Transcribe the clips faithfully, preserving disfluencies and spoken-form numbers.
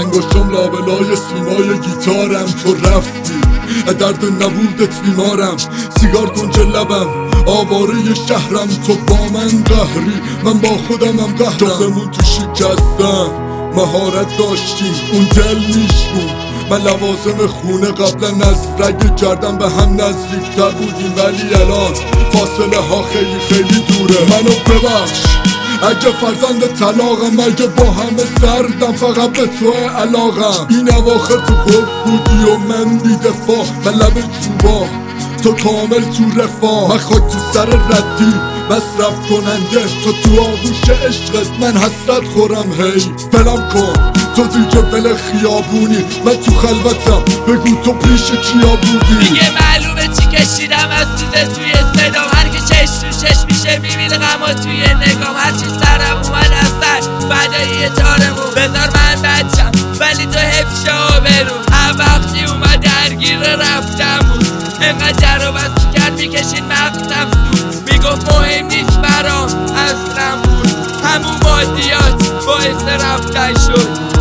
انگشتم لابلای سیمای گیتارم. تو رفتی درد نبودت بیمارم، سیگار کنج لبم آواره شهرم. تو با من قهری من با خودمم قهرم. جازمون تو شکستم مهارت داشتیم، اون دل میشکون. من لوازم خونه قبلا از رگ گردم به هم نزدیکتر بودیم، ولی الان فاصله ها خیلی خیلی دوره. منو ببخش اگه فرزند طلاقم، اگه با همه سردم فقط به تو علاقم. این اواخر تو خوب بودی و من بیدفاع، من لب چوبا تو کامل تو رفاه. من خاک تو سر ردی مصرف کننده، تو تو آغوش عشقت من حسرت خورم. هی بلم کن تو دیگه بل خیابونی، من تو خلوتم بگو تو پیش کیا بودی. دیگه معلومه چی کشیدم از سوزه توی صدام، هر که چش تو چش میشه میبینه غما توی نگام. هرچی سرم اومد از سر فدایی چارمون، بذار من بچم ولی تو حفظ شو برون. هر وقتی اومد درگیر رفتم بود، انقدر در و بست کرد میکشید مغزم سود. میگفت مهم نیست برام اصلا بود، همون مادیات باعث رفتن شد.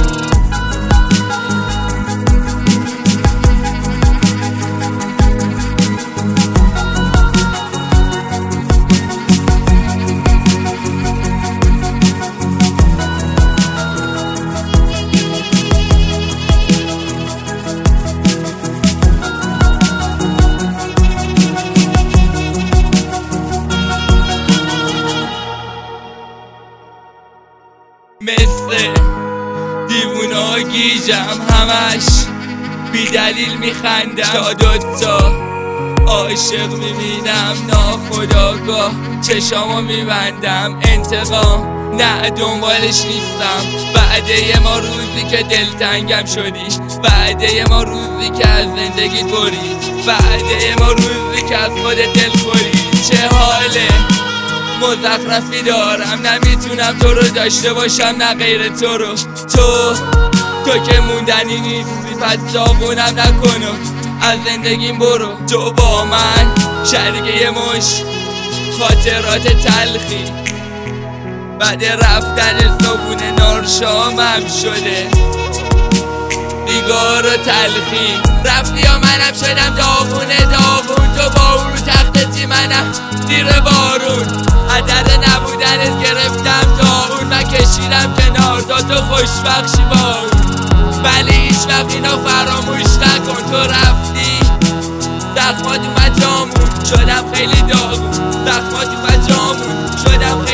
مثل دیوونا گیجم همش بی دلیل میخندم، تا دوتا عاشق میبینم ناخودآگاه چشامو میبندم. انتقام نه دنبالش نیستم، بعده ما روزی که دلتنگم شدی، بعده ما روزی که از زندگی برید، بعده ما روزی که از خودت دل خورید. چه حاله مزخرفی دارم، نمیتونم تو رو داشته باشم نه غیر تو رو. تو تو که موندنی نیستی پس داغونم نکن و از زندگیم برو. تو با من شرگه مش خاطرات تلخی، بعد رفتن صبون نارشامم شده بیگار و تلخی. رفتی یا منم شدم داغونه داغون، تو با اون رو تخت منم زیر بارون. عدد نبودنت گرفتم تا اون، من کشیدم کنار تا تو خوشبخشی بار. ولی هیچ وقت اینا فراموش نکن، تو رفتی زخمات اومد جامون، شدم خیلی داغون. زخمات اومد جامون، شدم